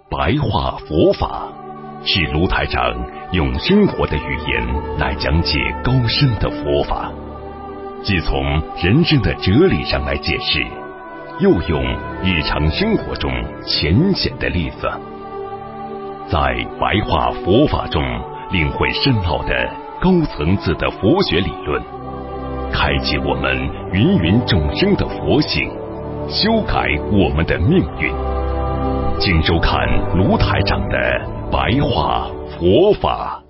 白话佛法，是卢台长用生活的语言来讲解高深的佛法，既从人生的哲理上来解释，又用日常生活中浅显的例子，在白话佛法中领会深奥的高层次的佛学理论，开启我们芸芸众生的佛性，修改我们的命运。请收看卢台长的白话佛法。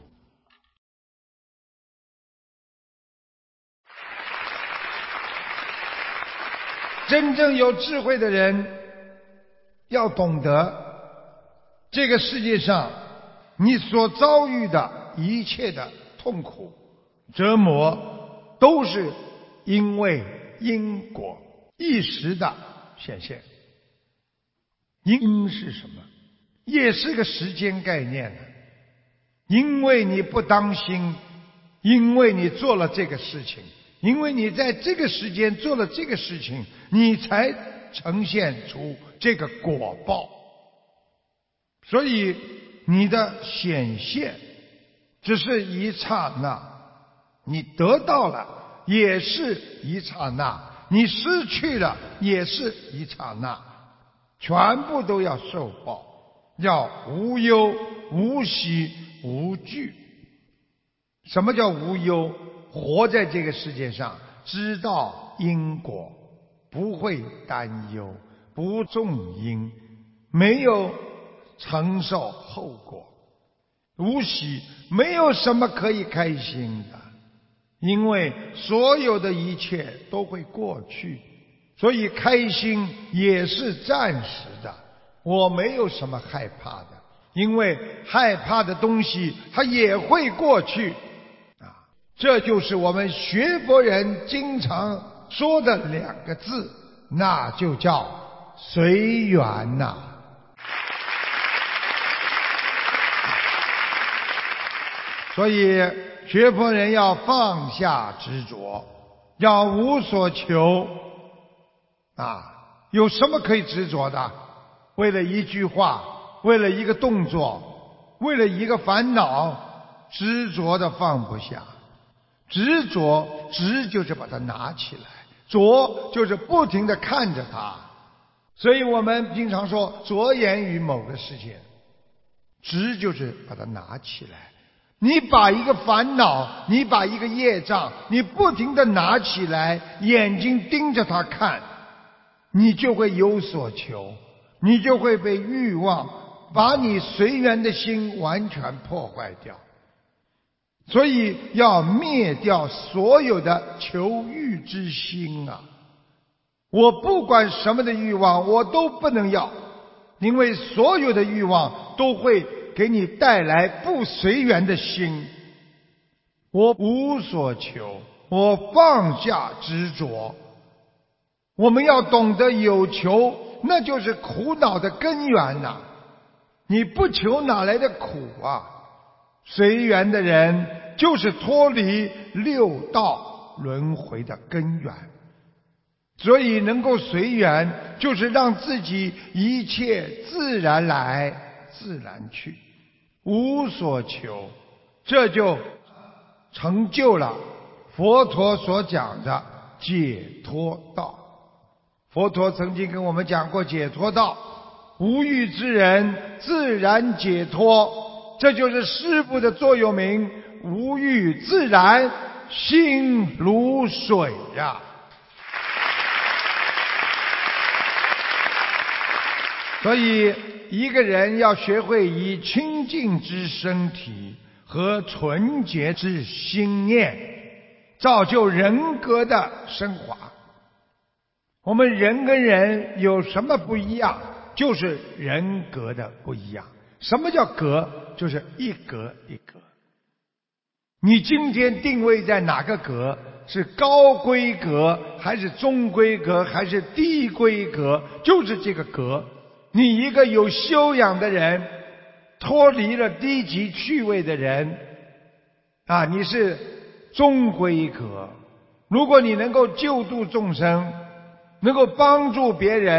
真正有智慧的人要懂得，这个世界上你所遭遇的一切的痛苦折磨，都是因为因果一时的显现。因是什么？也是个时间概念。因为你不当心，因为你做了这个事情，因为你在这个时间做了这个事情，你才呈现出这个果报。所以你的显现只是一刹那，你得到了也是一刹那，你失去了也是一刹那，全部都要受报，要无忧无喜无惧。什么叫无忧？活在这个世界上，知道因果，不会担忧，不种因，没有承受后果。无喜，没有什么可以开心的，因为所有的一切都会过去，所以开心也是暂时的。我没有什么害怕的，因为害怕的东西它也会过去。这就是我们学佛人经常说的两个字，那就叫随缘呐。所以学佛人要放下执着，要无所求。有什么可以执着的？为了一句话，为了一个动作，为了一个烦恼，执着的放不下。执着，执就是把它拿起来，着就是不停地看着它。所以我们经常说着眼于某个事情，执就是把它拿起来。你把一个烦恼，你把一个业障，你不停地拿起来，眼睛盯着它看，你就会有所求，你就会被欲望把你随缘的心完全破坏掉。所以要灭掉所有的求欲之心啊！我不管什么的欲望我都不能要，因为所有的欲望都会给你带来不随缘的心。我无所求，我放下执着。我们要懂得有求，那就是苦恼的根源呐！你不求哪来的苦啊？随缘的人就是脱离六道轮回的根源，所以能够随缘，就是让自己一切自然来自然去，无所求，这就成就了佛陀所讲的解脱道。佛陀曾经跟我们讲过解脱道，无欲之人自然解脱，这就是师父的座右铭，无欲自然心如水呀。所以一个人要学会以清净之身体和纯洁之心念，造就人格的升华。我们人跟人有什么不一样？就是人格的不一样。什么叫格？就是一格一格。你今天定位在哪个格？是高规格还是中规格还是低规格？就是这个格。你一个有修养的人，脱离了低级趣味的人你是中规格。如果你能够救度众生，能够帮助别人，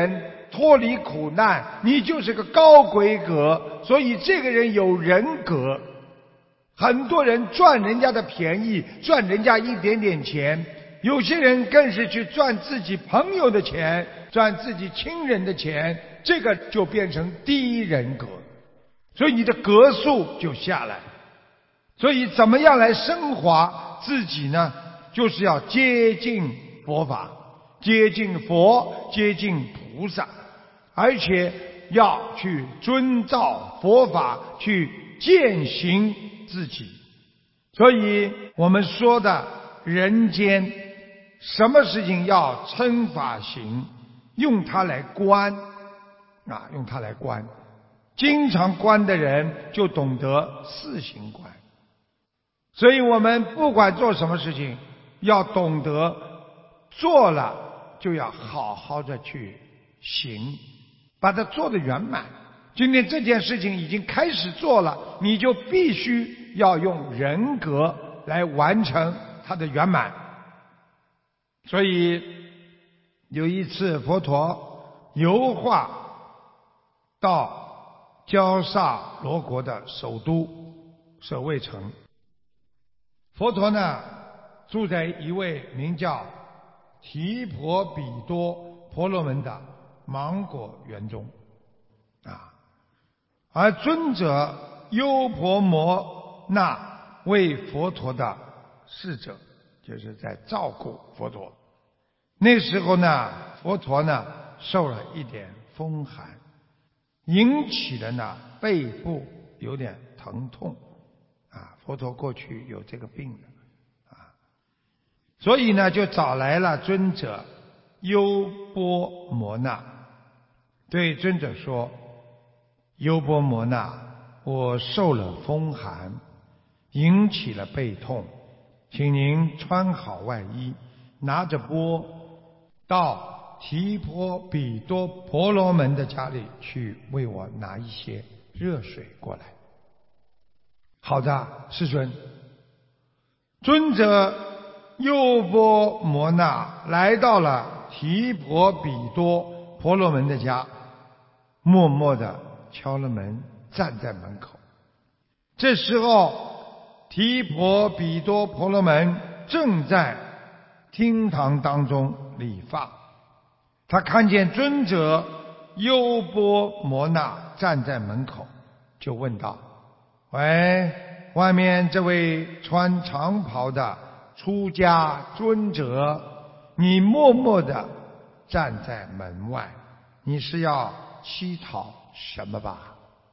脱离苦难，你就是个高规格，所以这个人有人格。很多人赚人家的便宜，赚人家一点点钱，有些人更是去赚自己朋友的钱，赚自己亲人的钱，这个就变成低人格，所以你的格数就下来。所以怎么样来升华自己呢？就是要接近佛法，接近佛，接近菩萨，而且要去遵照佛法去践行自己。所以我们说的人间什么事情要称法行，用它来观用它来观。经常观的人就懂得四行观。所以我们不管做什么事情，要懂得做了就要好好的去行，把它做得圆满。今天这件事情已经开始做了，你就必须要用人格来完成它的圆满。所以有一次佛陀游化到焦萨罗国的首都舍卫城，佛陀呢住在一位名叫提婆比多婆罗门的芒果园中而尊者优婆摩那为佛陀的侍者，就是在照顾佛陀。那时候呢，佛陀呢受了一点风寒，引起了呢背部有点疼痛佛陀过去有这个病的所以呢就找来了尊者优波摩那，对尊者说：优波摩那，我受了风寒，引起了背痛，请您穿好外衣，拿着钵到提婆比多婆罗门的家里去，为我拿一些热水过来。好的，世尊。尊者优波摩那来到了提婆比多婆罗门的家，默默地敲了门，站在门口。这时候提婆比多婆罗门正在厅堂当中理发，他看见尊者优波摩那站在门口，就问道：喂，外面这位穿长袍的出家尊者，你默默地站在门外，你是要乞讨什么吧？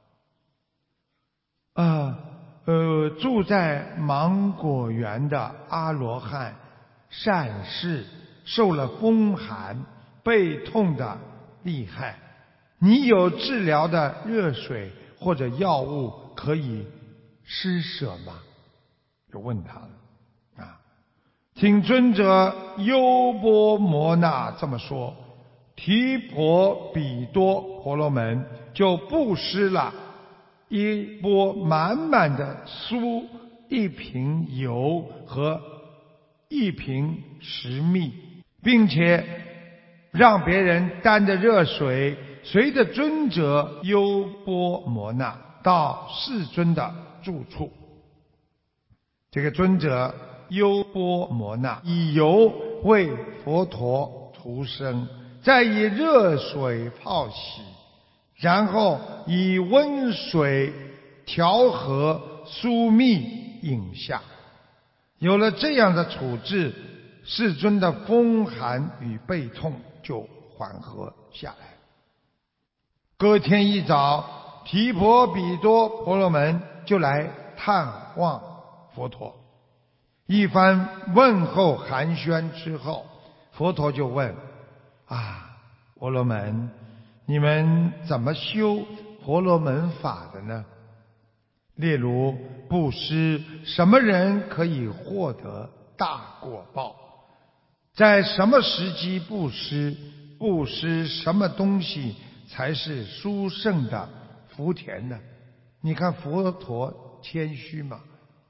住在芒果园的阿罗汉善士受了风寒，背痛的厉害，你有治疗的热水或者药物可以施舍吗？就问他了听尊者优波摩那这么说，提婆比多婆罗门就布施了一钵满满的酥，一瓶油和一瓶食蜜，并且让别人担着热水，随着尊者优波摩那到世尊的住处。这个尊者优波摩那以油为佛陀涂身，再以热水泡洗，然后以温水调和酥蜜饮下。有了这样的处置，世尊的风寒与背痛就缓和下来。隔天一早，提婆比多婆罗门就来探望佛陀。一番问候寒暄之后，佛陀就问：婆罗门，你们怎么修婆罗门法的呢？例如布施，什么人可以获得大果报？在什么时机布施？布施什么东西才是殊胜的福田呢？你看佛陀谦虚嘛，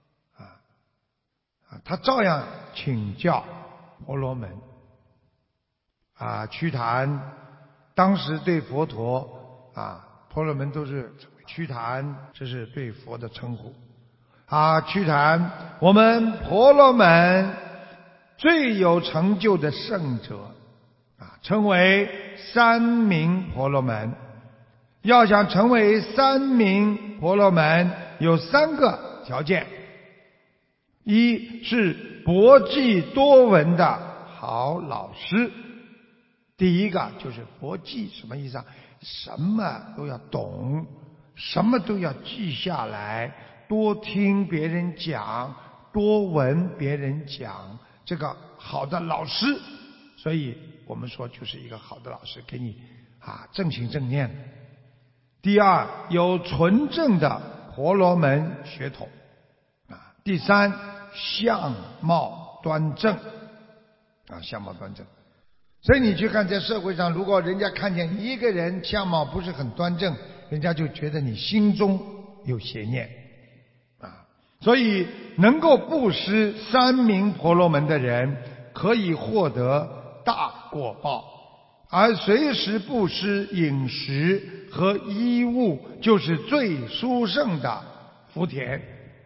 他照样请教婆罗门。瞿昙当时对佛陀婆罗门都是瞿昙，这是对佛的称呼。瞿昙，我们婆罗门最有成就的圣者称为三明婆罗门。要想成为三明婆罗门，有3个条件：一是博记多闻的好老师。第一个就是博记，什么意思啊？什么都要懂，什么都要记下来，多听别人讲，多闻别人讲，这个好的老师。所以我们说就是一个好的老师，给你正行正念。第二，有纯正的婆罗门血统。第三，相貌端正。相貌端正。所以你去看在社会上，如果人家看见一个人相貌不是很端正，人家就觉得你心中有邪念。所以能够布施三明婆罗门的人，可以获得大果报。而随时布施饮食和衣物，就是最殊胜的福田。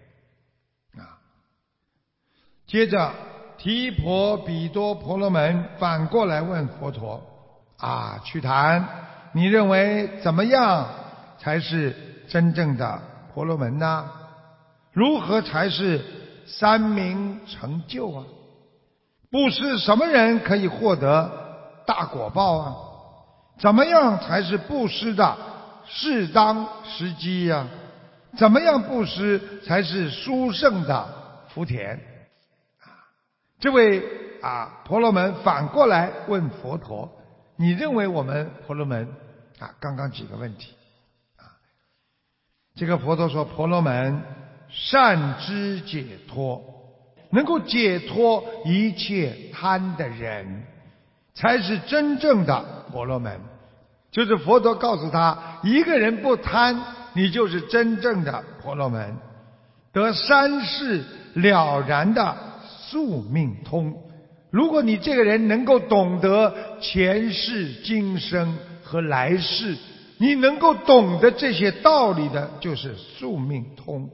接着提婆比多婆罗门反过来问佛陀：瞿昙，你认为怎么样才是真正的婆罗门呢？如何才是三明成就啊？布施什么人可以获得大果报啊？怎么样才是布施的适当时机啊？怎么样布施才是殊胜的福田？这位婆罗门反过来问佛陀：你认为我们婆罗门刚刚几个问题这个佛陀说，婆罗门善知解脱，能够解脱一切贪的人，才是真正的婆罗门。就是佛陀告诉他，一个人不贪，你就是真正的婆罗门，得三世了然的宿命通。如果你这个人能够懂得前世今生和来世，你能够懂得这些道理的，就是宿命通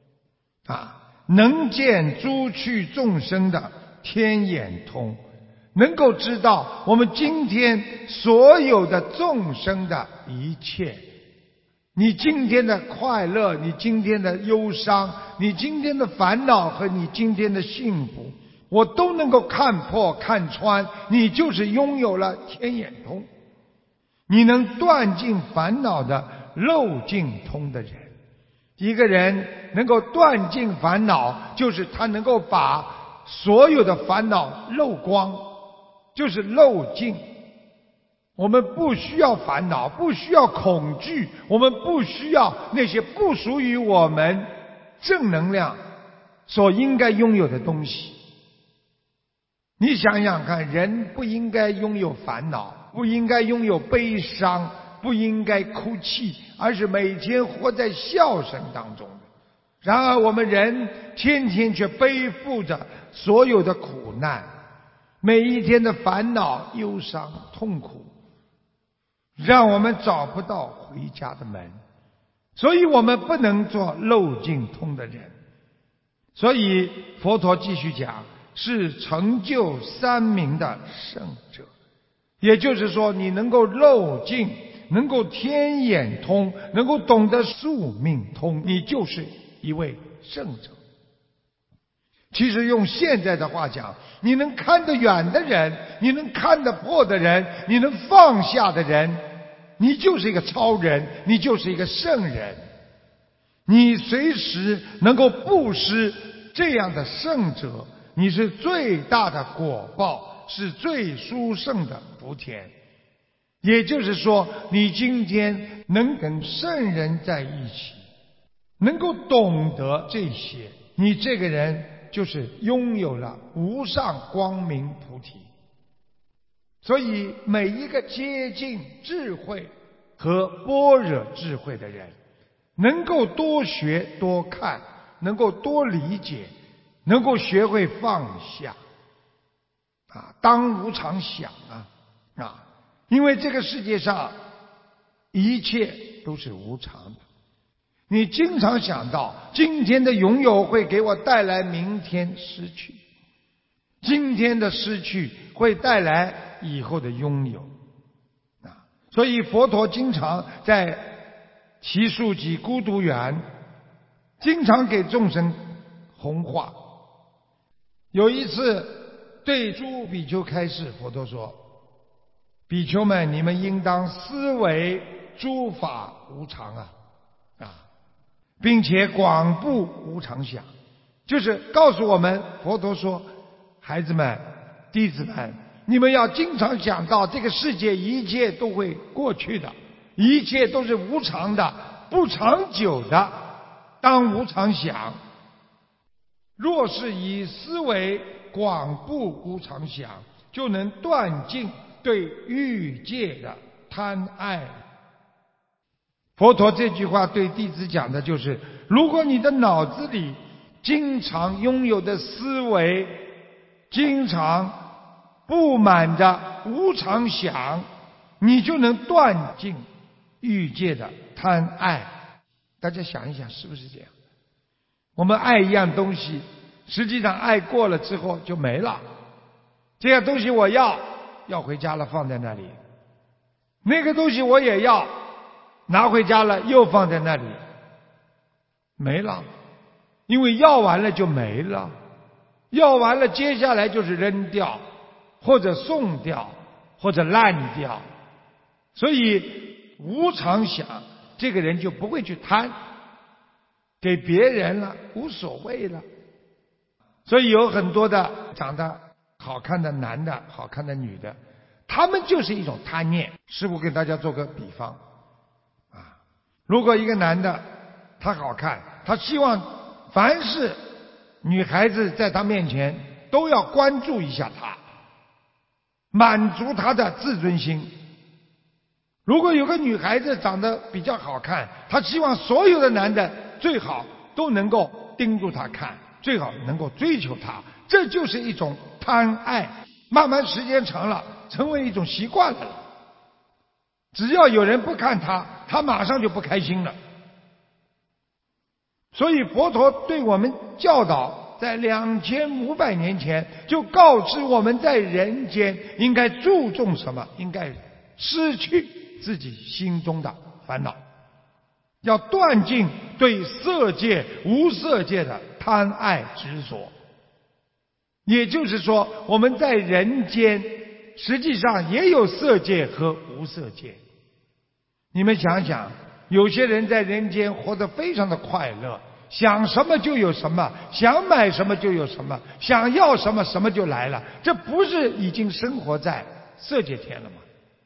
能见诸趣众生的天眼通，能够知道我们今天所有的众生的一切，你今天的快乐，你今天的忧伤，你今天的烦恼和你今天的幸福，我都能够看破看穿，你就是拥有了天眼通，你能断尽烦恼的漏尽通的人。一个人能够断尽烦恼，就是他能够把所有的烦恼漏光，就是漏尽。我们不需要烦恼，不需要恐惧，我们不需要那些不属于我们正能量所应该拥有的东西。你想想看，人不应该拥有烦恼，不应该拥有悲伤，不应该哭泣，而是每天活在笑声当中。然而我们人天天却背负着所有的苦难，每一天的烦恼、忧伤、痛苦，让我们找不到回家的门。所以我们不能做漏尽通的人。所以佛陀继续讲，是成就三明的圣者。也就是说，你能够漏尽，能够天眼通，能够懂得宿命通，你就是一位圣者。其实用现在的话讲，你能看得远的人，你能看得破的人，你能放下的人，你就是一个超人，你就是一个圣人。你随时能够布施这样的圣者，你是最大的果报，是最殊胜的福田。也就是说，你今天能跟圣人在一起，能够懂得这些，你这个人就是拥有了无上光明菩提。所以每一个接近智慧和般若智慧的人，能够多学多看，能够多理解，能够学会放下当无常想因为这个世界上一切都是无常的。你经常想到今天的拥有会给我带来明天失去，今天的失去会带来以后的拥有。所以佛陀经常在祇树给孤独园经常给众生弘化。有一次对诸比丘开示，佛陀说，比丘们，你们应当思维诸法无常并且广布无常想，就是告诉我们，佛陀说，孩子们，弟子们，你们要经常想到这个世界一切都会过去的，一切都是无常的，不长久的，当无常想。若是以思维广布无常想，就能断尽对欲界的贪爱。佛陀这句话对弟子讲的就是，如果你的脑子里经常拥有的思维经常布满着无常想，你就能断尽欲界的贪爱。大家想一想，是不是这样？我们爱一样东西，实际上爱过了之后就没了。这样东西我要回家了，放在那里；那个东西我也要，拿回家了又放在那里，没了。因为要完了就没了，要完了接下来就是扔掉，或者送掉，或者烂掉。所以无常想，这个人就不会去贪，给别人了无所谓了。所以有很多的长得好看的男的，好看的女的，他们就是一种贪念。师父给大家做个比方如果一个男的他好看，他希望凡是女孩子在他面前都要关注一下他，满足他的自尊心。如果有个女孩子长得比较好看，他希望所有的男的最好都能够盯住他看，最好能够追求他。这就是一种贪爱，慢慢时间长了成为一种习惯了。只要有人不看他，他马上就不开心了。所以佛陀对我们教导，在2500年前就告知我们，在人间应该注重什么，应该失去自己心中的烦恼，要断尽对色界无色界的贪爱执着。也就是说，我们在人间实际上也有色界和无色界。你们想想，有些人在人间活得非常的快乐，想什么就有什么，想买什么就有什么，想要什么什么就来了，这不是已经生活在色界天了吗？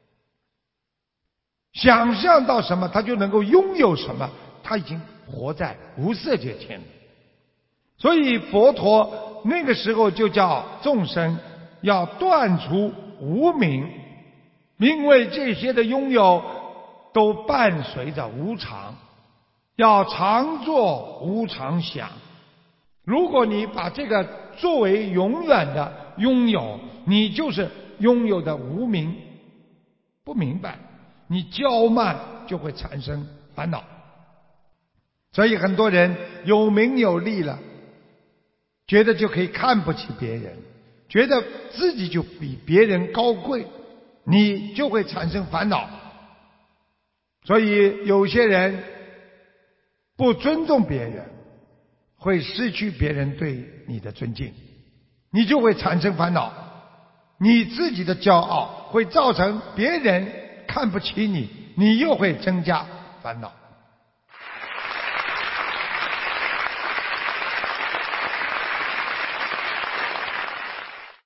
想象到什么他就能够拥有什么，他已经活在无色界天了。所以佛陀那个时候就叫众生要断除无明，因为这些的拥有都伴随着无常，要常做无常想。如果你把这个作为永远的拥有，你就是拥有的无明，不明白，你骄慢就会产生烦恼。所以很多人有名有利了，觉得就可以看不起别人，觉得自己就比别人高贵，你就会产生烦恼。所以有些人不尊重别人，会失去别人对你的尊敬，你就会产生烦恼。你自己的骄傲会造成别人看不起你，你又会增加烦恼。